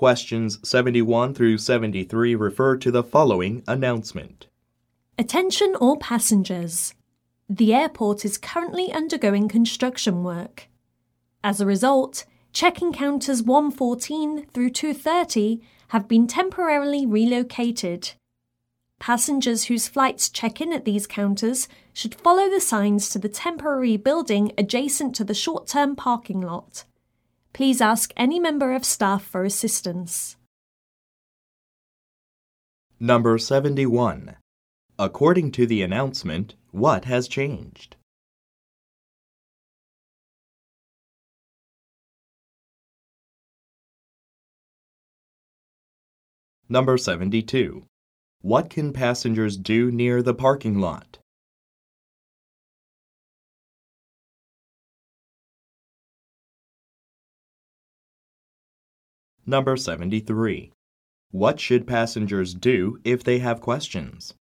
Questions 71 through 73 refer to the following announcement. Attention all passengers. The airport is currently undergoing construction work. As a result, check-in counters 114 through 230 have been temporarily relocated. Passengers whose flights check in at these counters should follow the signs to the temporary building adjacent to the short-term parking lot. Please ask any member of staff for assistance. Number 71. According to the announcement, what has changed? Number 72. What can passengers do near the parking lot? Number 73. What should passengers do if they have questions?